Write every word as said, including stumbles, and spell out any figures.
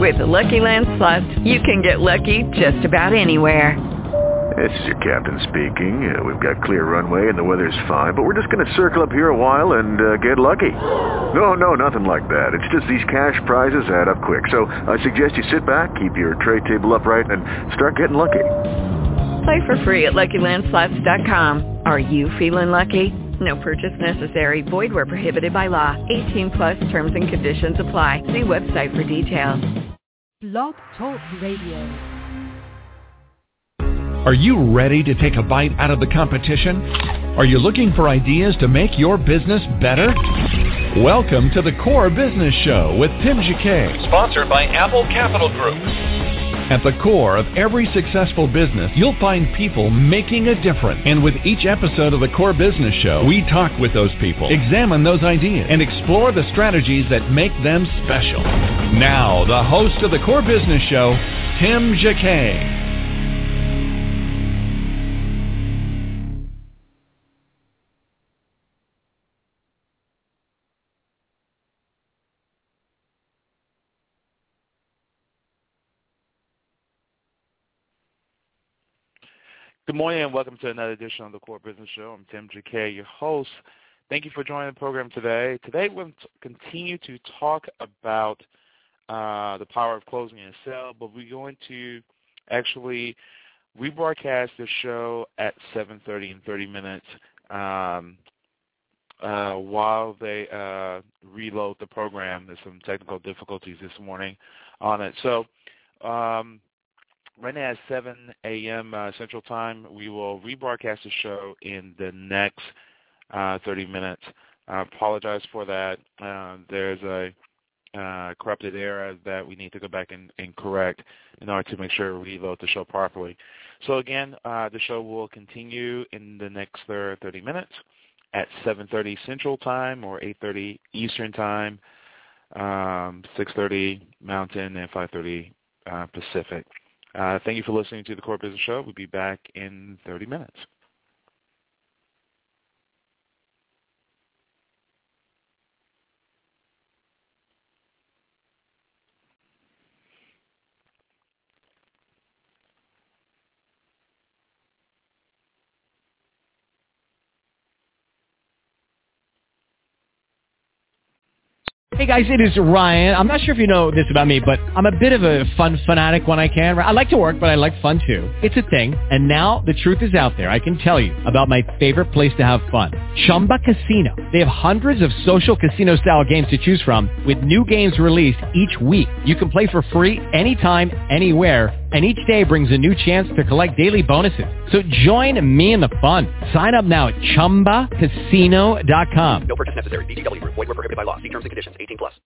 With the Lucky Land Slots, you can get lucky just about anywhere. This is your captain speaking. Uh, we've got clear runway and the weather's fine, but we're just going to circle up here a while and uh, get lucky. No, no, nothing like that. It's just these cash prizes add up quick. So I suggest you sit back, keep your tray table upright, and start getting lucky. Play for free at Lucky Land Slots dot com. Are you feeling lucky? No purchase necessary. Void where prohibited by law. eighteen plus terms and conditions apply. See website for details. Blog Talk Radio. Are you ready to take a bite out of the competition? Are you looking for ideas to make your business better? Welcome to the Core Business Show with Tim Jacquet, sponsored by Apple Capital Group. At the core of every successful business, you'll find people making a difference. And with each episode of the Core Business Show, we talk with those people, examine those ideas, and explore the strategies that make them special. Now, the host of the Core Business Show, Tim Jacquet. Good morning and welcome to another edition of the Core Business Show. I'm Tim Jacquet, your host. Thank you for joining the program today. Today we're going to continue to talk about uh, the power of closing a sale, but we're going to actually rebroadcast the show at seven thirty in thirty minutes um, uh, while they uh, reload the program. There's some technical difficulties this morning on it. So um, right now at seven a.m. Uh, Central Time, we will rebroadcast the show in the next uh, thirty minutes. I apologize for that. Uh, there's a uh, corrupted error that we need to go back and, and correct in order to make sure we load the show properly. So again, uh, the show will continue in the next thirty minutes at seven thirty Central Time or eight thirty Eastern Time, um, six thirty Mountain, and five thirty uh, Pacific. Uh, thank you for listening to the Core Business Show. We'll be back in thirty minutes. Hey guys, it is Ryan. I'm not sure if you know this about me, but I'm a bit of a fun fanatic when I can. I like to work, but I like fun too. It's a thing. And now the truth is out there. I can tell you about my favorite place to have fun. Chumba Casino. They have hundreds of social casino style games to choose from with new games released each week. You can play for free anytime, anywhere. And each day brings a new chance to collect daily bonuses. So join me in the fun. Sign up now at Chumba Casino dot com. No purchase necessary. V G W Group. Void where prohibited by law. See terms and conditions. eighteen plus.